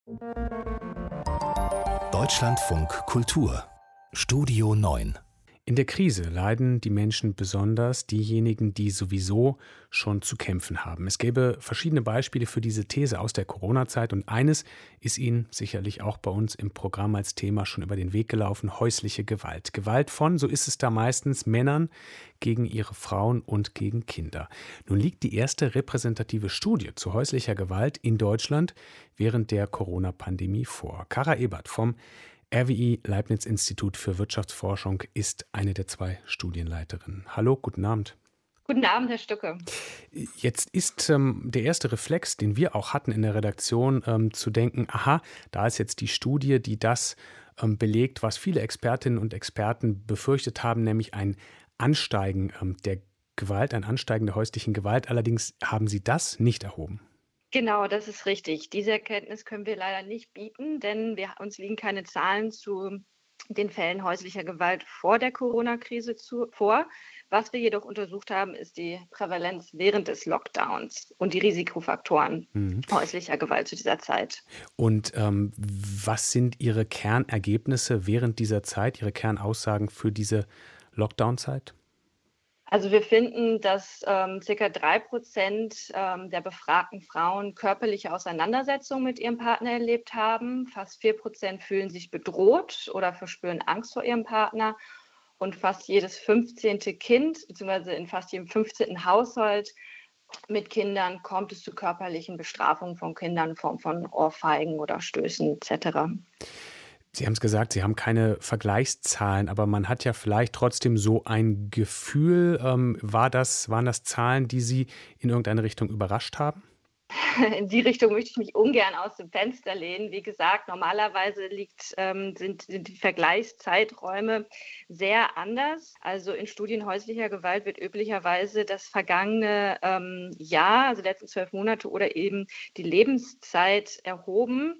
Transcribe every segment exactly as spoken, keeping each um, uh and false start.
Deutschlandfunk Kultur Studio neun. In der Krise leiden die Menschen besonders diejenigen, die sowieso schon zu kämpfen haben. Es gäbe verschiedene Beispiele für diese These aus der Corona-Zeit und eines ist Ihnen sicherlich auch bei uns im Programm als Thema schon über den Weg gelaufen: häusliche Gewalt. Gewalt von, so ist es da meistens, Männern gegen ihre Frauen und gegen Kinder. Nun liegt die erste repräsentative Studie zu häuslicher Gewalt in Deutschland während der Corona-Pandemie vor. Kara Ebert vom R W I Leibniz-Institut für Wirtschaftsforschung ist eine der zwei Studienleiterinnen. Hallo, guten Abend. Guten Abend, Herr Stücke. Jetzt ist ähm, der erste Reflex, den wir auch hatten in der Redaktion, ähm, zu denken, aha, da ist jetzt die Studie, die das ähm, belegt, was viele Expertinnen und Experten befürchtet haben, nämlich ein Ansteigen ähm, der Gewalt, ein Ansteigen der häuslichen Gewalt. Allerdings haben Sie das nicht erhoben. Genau, das ist richtig. Diese Erkenntnis können wir leider nicht bieten, denn wir, uns liegen keine Zahlen zu den Fällen häuslicher Gewalt vor der Corona-Krise zu, vor. Was wir jedoch untersucht haben, ist die Prävalenz während des Lockdowns und die Risikofaktoren mhm. häuslicher Gewalt zu dieser Zeit. Und ähm, was sind Ihre Kernergebnisse während dieser Zeit, Ihre Kernaussagen für diese Lockdown-Zeit? Also wir finden, dass ähm, ca. drei Prozent ähm, der befragten Frauen körperliche Auseinandersetzungen mit ihrem Partner erlebt haben. Fast vier Prozent fühlen sich bedroht oder verspüren Angst vor ihrem Partner. Und fast jedes fünfzehnte Kind, beziehungsweise in fast jedem fünfzehnten Haushalt mit Kindern kommt es zu körperlichen Bestrafungen von Kindern in Form von Ohrfeigen oder Stößen et cetera. Sie haben es gesagt, Sie haben keine Vergleichszahlen, aber man hat ja vielleicht trotzdem so ein Gefühl. Ähm, war das, waren das Zahlen, die Sie in irgendeine Richtung überrascht haben? In die Richtung möchte ich mich ungern aus dem Fenster lehnen. Wie gesagt, normalerweise liegt, ähm, sind, sind die Vergleichszeiträume sehr anders. Also in Studien häuslicher Gewalt wird üblicherweise das vergangene ähm, Jahr, also die letzten zwölf Monate oder eben die Lebenszeit erhoben.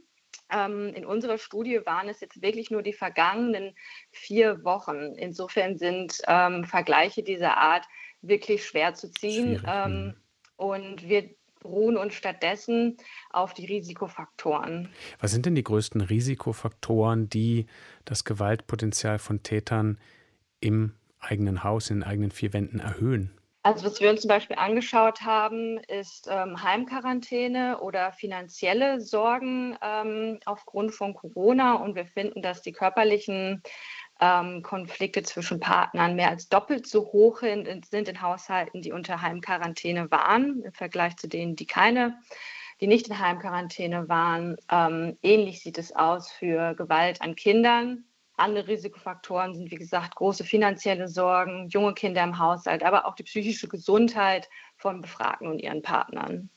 In unserer Studie waren es jetzt wirklich nur die vergangenen vier Wochen. Insofern sind ähm, Vergleiche dieser Art wirklich schwer zu ziehen. Ähm, und wir beruhen uns stattdessen auf die Risikofaktoren. Was sind denn die größten Risikofaktoren, die das Gewaltpotenzial von Tätern im eigenen Haus, in den eigenen vier Wänden erhöhen? Also was wir uns zum Beispiel angeschaut haben, ist ähm, Heimquarantäne oder finanzielle Sorgen ähm, aufgrund von Corona. Und wir finden, dass die körperlichen ähm, Konflikte zwischen Partnern mehr als doppelt so hoch sind in Haushalten, die unter Heimquarantäne waren, im Vergleich zu denen, die keine, die nicht in Heimquarantäne waren. Ähm, ähnlich sieht es aus für Gewalt an Kindern. Andere Risikofaktoren sind, wie gesagt, große finanzielle Sorgen, junge Kinder im Haushalt, aber auch die psychische Gesundheit von Befragten und ihren Partnern.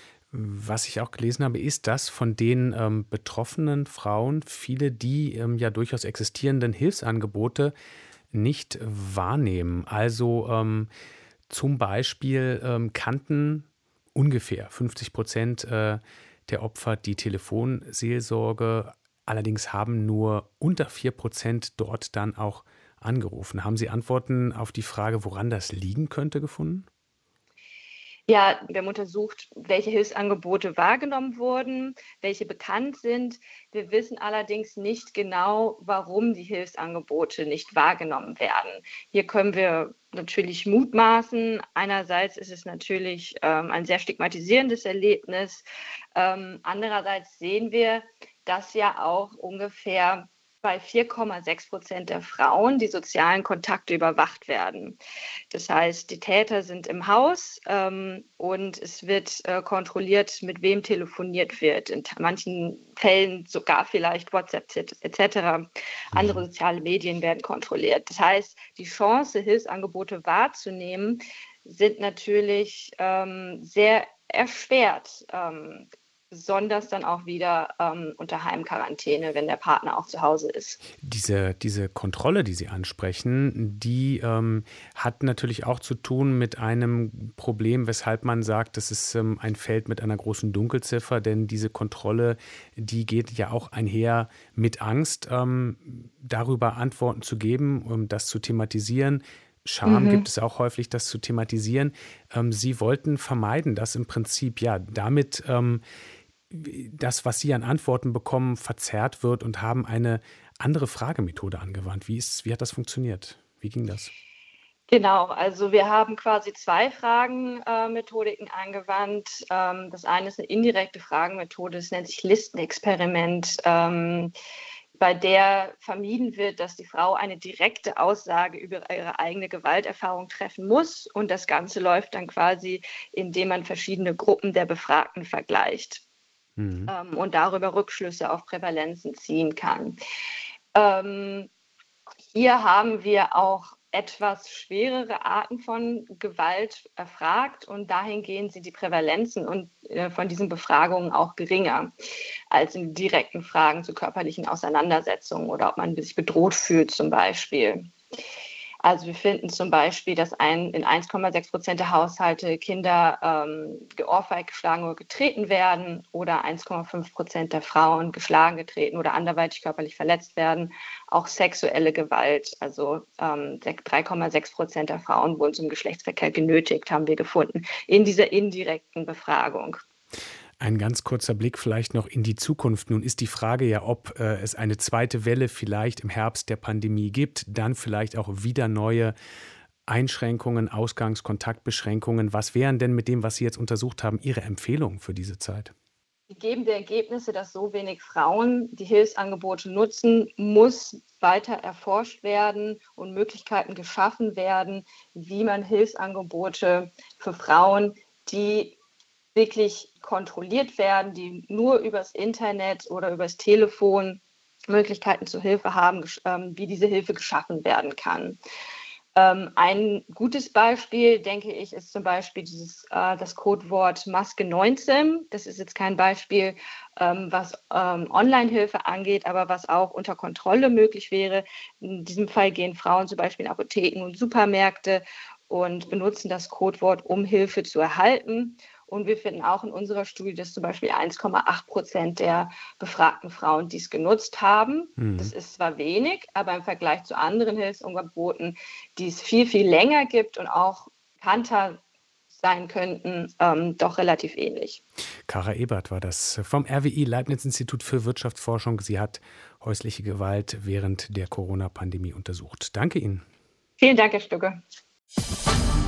Was ich auch gelesen habe, ist, dass von den ähm, betroffenen Frauen viele die ähm, ja durchaus existierenden Hilfsangebote nicht wahrnehmen. Also ähm, zum Beispiel ähm, kannten ungefähr fünfzig Prozent äh, der Opfer die Telefonseelsorge. Allerdings haben nur unter vier Prozent dort dann auch angerufen. Haben Sie Antworten auf die Frage, woran das liegen könnte, gefunden? Ja, wir haben untersucht, welche Hilfsangebote wahrgenommen wurden, welche bekannt sind. Wir wissen allerdings nicht genau, warum die Hilfsangebote nicht wahrgenommen werden. Hier können wir natürlich mutmaßen. Einerseits ist es natürlich ähm, ein sehr stigmatisierendes Erlebnis. Ähm, andererseits sehen wir, dass ja auch ungefähr bei vier Komma sechs Prozent der Frauen die sozialen Kontakte überwacht werden. Das heißt, die Täter sind im Haus ähm, und es wird äh, kontrolliert, mit wem telefoniert wird. In manchen Fällen sogar vielleicht WhatsApp et cetera. Andere soziale Medien werden kontrolliert. Das heißt, die Chance, Hilfsangebote wahrzunehmen, sind natürlich ähm, sehr erschwert. Ähm, besonders dann auch wieder ähm, unter Heimquarantäne, wenn der Partner auch zu Hause ist. Diese, diese Kontrolle, die Sie ansprechen, die ähm, hat natürlich auch zu tun mit einem Problem, weshalb man sagt, das ist ähm, ein Feld mit einer großen Dunkelziffer, denn diese Kontrolle, die geht ja auch einher mit Angst, ähm, darüber Antworten zu geben, um das zu thematisieren. Scham mhm. gibt es auch häufig, das zu thematisieren. Ähm, Sie wollten vermeiden, dass im Prinzip ja damit ähm, das, was Sie an Antworten bekommen, verzerrt wird und haben eine andere Fragemethode angewandt. Wie ist, wie hat das funktioniert? Wie ging das? Genau, also wir haben quasi zwei Fragenmethodiken äh, angewandt. Ähm, das eine ist eine indirekte Fragenmethode, das nennt sich Listenexperiment, ähm, bei der vermieden wird, dass die Frau eine direkte Aussage über ihre eigene Gewalterfahrung treffen muss. Und das Ganze läuft dann quasi, indem man verschiedene Gruppen der Befragten vergleicht Mhm. ähm, und darüber Rückschlüsse auf Prävalenzen ziehen kann. Ähm, hier haben wir auch etwas schwerere Arten von Gewalt erfragt und dahingehend sind die Prävalenzen und, äh, von diesen Befragungen auch geringer als in direkten Fragen zu körperlichen Auseinandersetzungen oder ob man sich bedroht fühlt zum Beispiel. Also wir finden zum Beispiel, dass ein, in eins Komma sechs Prozent der Haushalte Kinder ähm, geohrfeigt, geschlagen oder getreten werden oder eins Komma fünf Prozent der Frauen geschlagen, getreten oder anderweitig körperlich verletzt werden. Auch sexuelle Gewalt, also ähm, drei Komma sechs Prozent der Frauen wurden zum Geschlechtsverkehr genötigt, haben wir gefunden, in dieser indirekten Befragung. Ein ganz kurzer Blick vielleicht noch in die Zukunft. Nun ist die Frage ja, ob äh, es eine zweite Welle vielleicht im Herbst der Pandemie gibt, dann vielleicht auch wieder neue Einschränkungen, Ausgangs-, Kontaktbeschränkungen. Was wären denn mit dem, was Sie jetzt untersucht haben, Ihre Empfehlungen für diese Zeit? Die gebende Ergebnisse, dass so wenig Frauen die Hilfsangebote nutzen, muss weiter erforscht werden und Möglichkeiten geschaffen werden, wie man Hilfsangebote für Frauen, die wirklich kontrolliert werden, die nur übers Internet oder übers Telefon Möglichkeiten zur Hilfe haben, ähm, wie diese Hilfe geschaffen werden kann. Ähm, ein gutes Beispiel, denke ich, ist zum Beispiel dieses, äh, das Codewort Maske neunzehn. Das ist jetzt kein Beispiel, ähm, was ähm, Online-Hilfe angeht, aber was auch unter Kontrolle möglich wäre. In diesem Fall gehen Frauen zum Beispiel in Apotheken und Supermärkte und benutzen das Codewort, um Hilfe zu erhalten. Und wir finden auch in unserer Studie, dass zum Beispiel eins Komma acht Prozent der befragten Frauen dies genutzt haben. Mhm. Das ist zwar wenig, aber im Vergleich zu anderen Hilfsangeboten, die es viel, viel länger gibt und auch bekannter sein könnten, ähm, doch relativ ähnlich. Kara Ebert war das vom R W I Leibniz-Institut für Wirtschaftsforschung. Sie hat häusliche Gewalt während der Corona-Pandemie untersucht. Danke Ihnen. Vielen Dank, Herr Stücke.